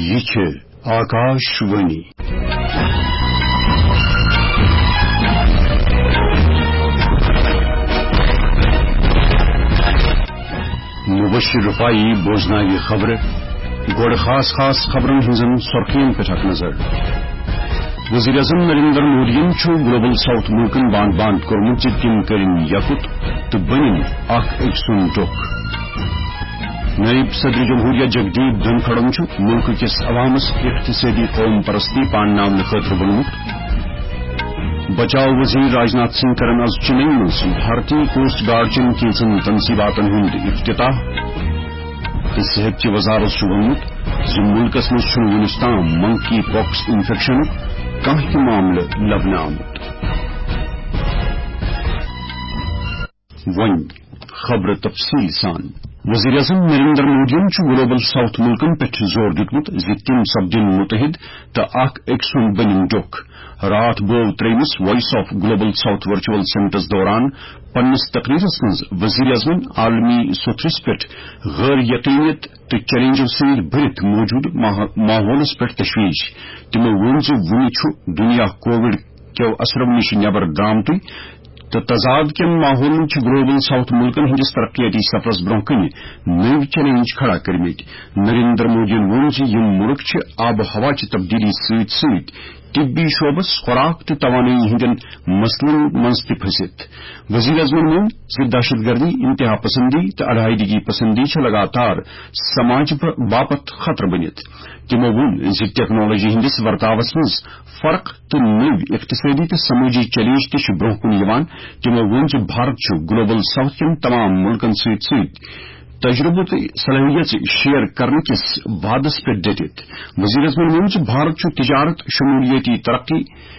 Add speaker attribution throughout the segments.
Speaker 1: یہ آکاش وانی مبشر رفائی بوزنائے خبر گوڑ خاص خبرن ہنزن سرخین پہ نظر وزیر اعظم نریندر مودی گلوبل ساؤتھ ملکن باند باند کورمت تم کرن یکت تو بنن اک سن ڈوک نائب صدر جمہوریہ جگدیپ دھنکھڑن ملک کس عوامس اقتصادی قوم پرستی پان خاطر بنمت بچاؤ وزیر راجناتھ سنگھ کرن آز چنئی مز بھارتی کوسٹ گارڈ چن کینچن تنصیباتن ہند افتتاح تو صحت کی وزارت ونمت ملکس مز ونس تام منکی پاکس انفیکشن کانہ معاملہ لبنہ آمت ون خبر تفصیل سان وزیر اعظم نریندر مودی گلوبل ساؤتھ ملکن پہ زور دتمت تم سپدن متحد تو اک سن بنن ڈوک رات بو ترمس voice of global south virtual سمٹس دوران پنس تقریرس مز وزیر اعظم عالمی ستھرس پہ غیر یقینیت تو چیلنجو ست برت موجود ماحولس پہ تشویش تمو ون دنیا کووڈ کیو اثرو نش نبر درامت تو تضاد کن ماحول گلوبل ساؤتھ ملکن ہندس ترقیاتی سفرس برہ کن نو چیلنج کھڑا کرمت نریندر مودی ون ملک آب و ہوا چہ تبدیلی ست طبی شعبس خوراک تو توانائی ہندین مسلن مز پھنست وزیر اعظم وون دہشت گردی انتہا پسندی تو علیحدگی پسندی لگاتار سماج باپت خطر بنت تمو وون ٹیکنالوجی ہندس ورتاوس مز فرق تو نو اقتصادی تو سماجی چیلنج تہ برہ کن تمو وون بھارت گلوبل ساؤتھ کن تمام ملکن ست تجربہ تو صلاحیت شیئر کرنے کس وعدس پہ ڈٹت وزیر اعظم وون بھارت تجارت شمولیتی ترقی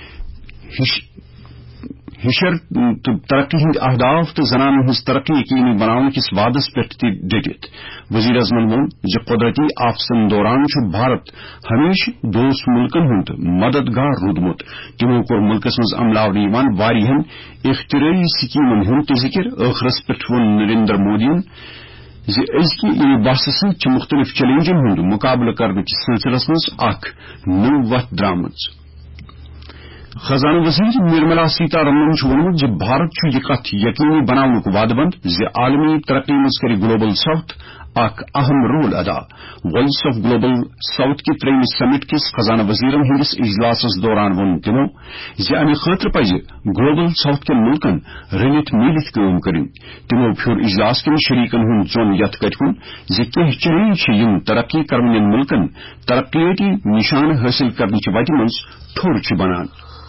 Speaker 1: ہشر ترقی ہند اہداف تو زنان ہز ترقی یقینی بنانے کس وعدس پہ ڈٹت وزیر اعظم وون قدرتی آفتن دوران بھارت ہمیشہ دوست ملکن ہند مددگار رودمت تمو کور ملکس مز عملاون واریہن اختراعی سکیمن ہند ذکر آخرس پہ وون نریندر مودی ازکہ بحث ست مختلف چیلنجن ہند مقابلہ کرنے کس سلسلس مز نو وتھ درامت خزانہ وزیر نرملا سیتارمن ونمت بھارت یہ کت یقینی بناؤنک وعدہ بند عالمی ترقی مز کر گلوبل ساؤتھ اہم رول ادا وائس آف گلوبل ساؤتھ کی تریم سمٹ کس خزانہ وزیرن ہندس اجلاس دوران ون تمو امہ خاطر پز گلوبل ساؤتھ کن ملکن رلت میلت کام کریں تمو پھر اجلاس کن شریکن ہند چون یت کت کن کینہ چیلنج یم ترقی کرون ملکن ترقیاتی نشان حاصل کرنے وتہ مز ٹھور بنان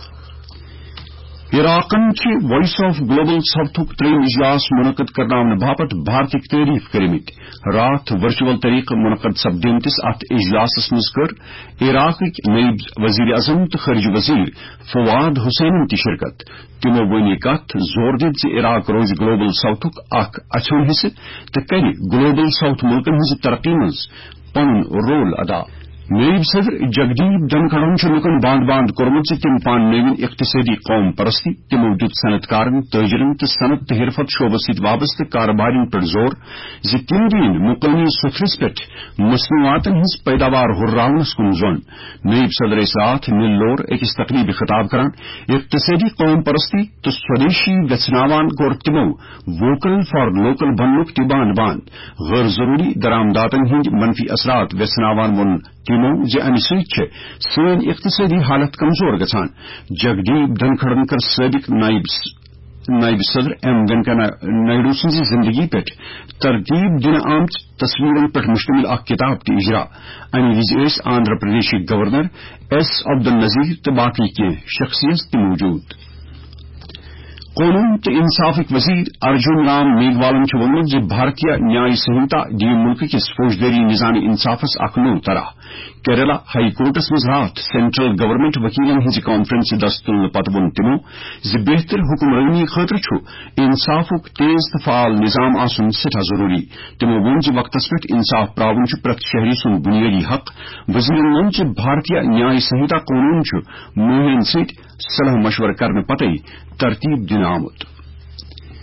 Speaker 1: عراقن وائس آف گلوبل ساؤتھ تریم اجلاس منعقد کرنے باپت بھارتک تعریف کرمت رات ورچوئل طریقہ منعقد سپدمتس ات اجلاس مز کر عراق نائب وزیر اعظم تو خارجہ وزیر فواد حسین تہ شرکت تمو ون یہ کت زور دت عراق روز گلوبل ساؤتھک اچھون حصہ تو کر گلوبل ساؤتھ ملکن ہز ترقی مز پن رول ادا نائب صدر جگدیپ دھنکھڑن لکن باند باند کورمت تم پان نوین اقتصادی قوم پرستی تمو دت صنعت کارن تاجرن تو صنعت تو حرفت شعبس ست وابستہ کاروبارن پہ زور تم دین مقامی ستھرس پہ مصنوعاتن ہز پیداوار ہرراونس کن زون نائب صدر ساتھ نیلور اکس تقریبی خطاب کران اقتصادی قوم پرستی تو سودیشی ویچناوان کور تمو ووکل فار لوکل بننک تہ باند باند غیر ضروری درآمداتن ہند منفی اثرات ویچناوان ون تمو امہ سن اقتصادی حالت کمزور گژھان جگدیپ دھنکھڑن کر سابق نائب صدر ایم وینکیا نائیڈو سن زندگی پہ ترتیب دن آمت تصویرن پہ مشتمل کتاب تہ اجرا امہ وز آندھرا پردیش گورنر ایس عبد النذیر تو باقی کی شخصیت تہ موجود قانون تو انصافک وزیر ارجن رام میگھوالن ونمت بھارتیہ نیائے سنہتا دیم ملک کس فوجداری نظام انصافس اخ نو طرح کیرلا ہائی کورٹس مز رات سینٹرل گورنمنٹ وکیلن ہز کانفرنس دست تلنے پتہ ون تمو بہتر حکمرانی خاطر انصافک تیز تو فعال نظام آسن سٹھا ضروری تمو ون وقتس پہ انصاف پراون پرت شہری سن بنیادی حق وزیرن ون بھارتیہ نیائے سنہتا قانون مہین ست صلاح مشورہ کرنے پتہ ترتیب دن آمت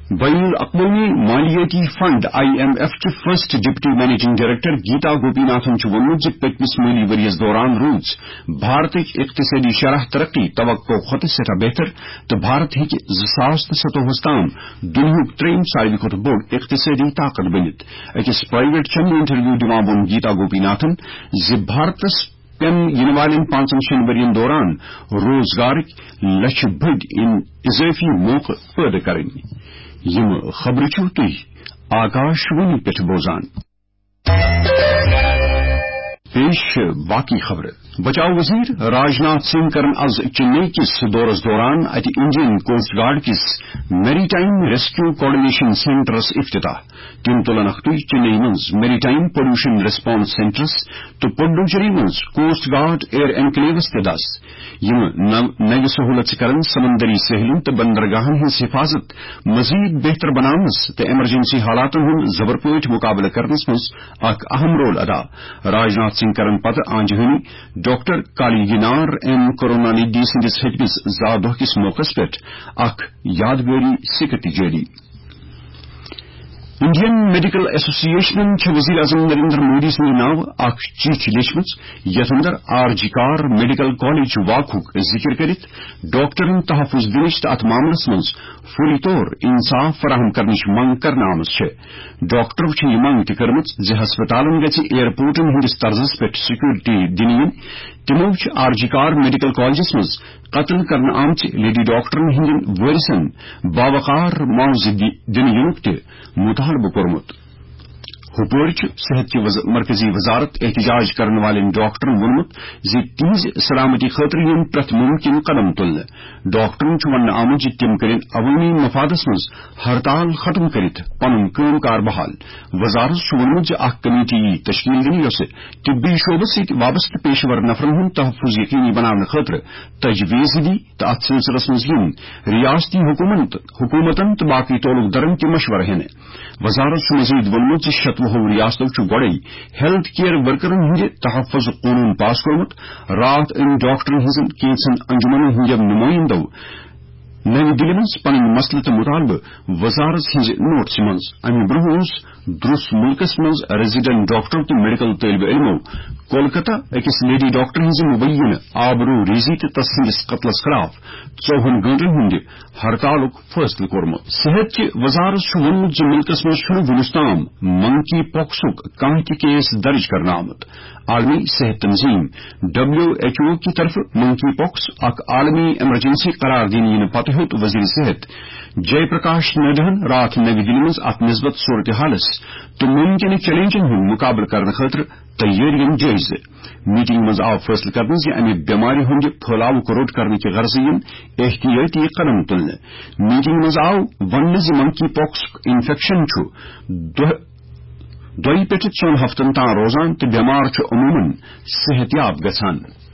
Speaker 1: بین الاقوامی مالیاتی فنڈ IMF چہ first deputy managing director Gita Gopinath وونمت پتمس مالی وریس دوران روز بھارتک اقتصادی شرح ترقی توقع کھت سٹھا بہتر تو بھارت ہیکہ 2027 تام دنیاک تریم ساروی کھت بوڑ اقتصادی طاقت بنت اکس پرائیویٹ چینل انٹرویو دوران وون گیتا گوپی ناتھن بھارتس پین ین والن 5 ورین دوران روزگارک لچھ بڑ اضافی موقع پیدا کریں یم خبر چھو تھی آکاشوانی پہ بوزان پیش باقی خبر بچاؤ وزیر راجناتھ سنگھ کرن از چنئی کس دورس دوران ات انڈین کوسٹ گارڈ کس میری ٹائم ریسکیو کوآرڈینیشن سینٹرس افتتاح تم تلن اختو چنئی مز میری ٹائم پولوشن ریسپانس سینٹرس تو پڈوچری مز کوسٹ گارڈ ایئر انکلیوس تدس یم نو سہولت کرن سمندری ساحلن تو بندرگاہن ہز حفاظت مزید بہتر بنانس تو ایمرجنسی حالاتن ہند زبر پٲٹھۍ مقابلہ کرنس مز اخ اہم رول ادا راجناتھ سنگھ کرن پتہ آنجہانی ڈاکٹر کالیگنار ایم کرونانیڈی سندس ہتمس زا دہ کس موقع پہ اخ یادگاری سکت جاری انڈین میڈیکل ایسوسیشن وزیر اعظم نریندر مودی سند ناو اخ چٹھی لیچمت یتھ اندر آرجی کار میڈیکل کالج واقعک ذکر کرت ڈاکٹرن تحفظ دنچ ات معاملس مز فوری طور انصاف فراہم کرنچ منگ کرنا آمت ڈاکٹرو یہ منگ تہ کرمت ہسپتالن گژھِ ایئرپورٹن ہندس طرزس پہ سیکورٹی دن ین تمو آرجی کار میڈیکل کالجس مز قتل کرنا آمت لیڈی ڈاکٹرن ہندین وارثن باوقار معاوضہ دن ینک تہ مطالبہ کورمت ہپور صحت کی مرکزی وزارت احتجاج کرنے والے ڈاکٹرن وونمت تہذ سلامتی خاطر ین پریت ممکن قدم تلنے ڈاکٹرن ون آمت تم کرن عوامی مفادس مز ہڑتال ختم کرت پن کام کار بحال وزارت وونمت اخ کمیٹی تشکیل دن یس طبی شعبس ست وابستہ پیشور نفرن ہند تحفظ یقینی بنانے خاطر تجویز دی تو ات سلسلس مز ریاستی حکومتن تو باقی تعلق درن تہ مشورہ ہنے وزارت مزید وونمت شتوہ ریاستو گوڑے ہیلتھ کیئر ورکرن ہند تحفظ قانون پاس کورمت رات ان ڈاکٹرن ہزن کینسن انجمن ہند نمائندو نئی دلی مز پن مسلہ تو مطالبہ وزارت ہز نوٹس مز امہ برہ درس ملکس مز ریزیڈنٹ ڈاکٹر تو میڈیکل طالب علمو کولکتہ اکس لیڈی ڈاکٹر ہز مبینہ آبرو ریزی تو تس سندس قتلس خلاف 4 گنٹن ہند ہڑتالک فیصلہ کورمت صحت کی وزارت وونمت ملکس مز ونس تام منکی پاکسک کانہ تہ کیس درج کرنا آمت عالمی صحت تنظیم WHO کی طرف منکی پاکس اک عالمی ایمرجنسی قرار دینہ ین پتہ ہیوت وزیر صحت جے پرکاش نائیڈوہن رات نئی دلی مز ات نسبت صورتحالس تو ممکنہ چیلنجن ہند مقابلہ کرنے خاطر تیارین جائزہ میٹنگ مز آو فیصلہ کرنے امہ بیماری ہند پھیلاؤ روٹ کرنے کی غرض احتیاطی قدم تلنے میٹنگ مز آو ون منکی پاکس انفیکشن دوئی پہ 4 ہفتن تان روزان تو بیمار عموماً صحت یاب گژھان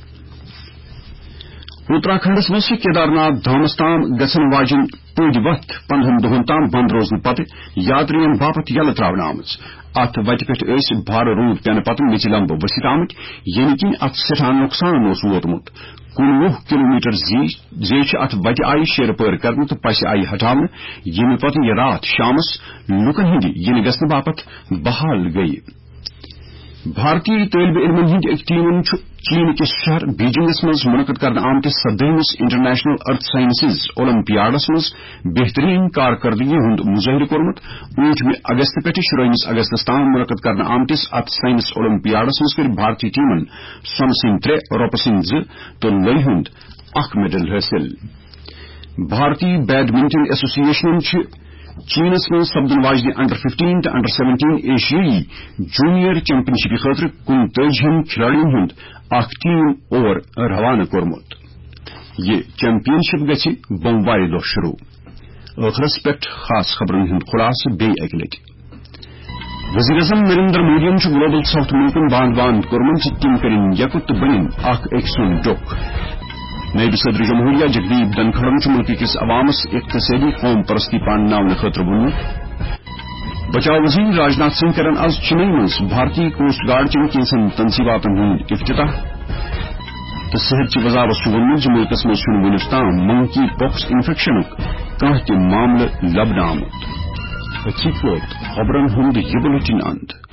Speaker 1: اتراکھنڈس مز کیدارناتھ دھامس تام گژھن واجن پوج وت 15 دہن تام بند روزن پتہ یاترین باپت یلہ تراون آمت ات وتہ پہ بھار رود پینہ پتہ میچ لمب ورست آمت یعنی کن ات سٹھا نقصان ووتمت 19 کلومیٹر زیچ ات وتہ آئی شیر پیر کرنے تو پس آئی ہٹانے یمہ پتہ یہ رات شامس لکن ہند ین گھنہ باپت بحال گئی بھارتی طالب علمن ہند ایک ٹیمن چین کس شہر بیجنگس مز منعقد کرنے آمتس 17ویں انٹرنیشنل ارتھ سائنسز اولمپیاڈس مز بہترین کارکردگی ہند مظاہرہ کورمت 8 اگست پہ 19 اگست تام منعقد کرنے آمتس ات سائنس اولمپیاڈس مز کر بھارتی ٹیمن سون سند 3 رۄپہ سند 2 تو لئی ہند 1 میڈل حاصل بھارتی بیڈمنٹن ایسوسیشن چینس مز سپدن واجنہ انڈر 15 تو انڈر 17 ایشیائی جونیئر چیمپئن شپ خاطر 39 کھلاڑیوں ہند اخ ٹیم اور روانہ کورمت یہ چیمپئن شپ گژھِ بوموارِ دہ شروع ٲخرس پہ خاص خبرن ہند خلاصہ بی اکہ لٹہ وزیر اعظم نریندر مودی گلوبل ساؤتھ ملکن باند کورمت تم کرن یکت تو بنن اخ أکۍ سُنٛد ڈوٚکھ نائب صدر جمہوریہ جگدیپ دھنکھڑن ملک کس عوامس اقتصادی قوم پرستی پانناؤن خاطر وونمت بچاؤ وزیر راجناتھ سنگھ کرن آز چنئی مز بھارتی کوسٹ گارڈ چن کینسن تنصیباتن ہند افتتاح تو صحت کی وزارت وونمت ملکس مز ونس تام منکی پاکس انفیکشن کانٛہہ تہِ معاملہٕ لبنہٕ آمُت. خبرن ہُنٛد یہِ بُلٹن اند.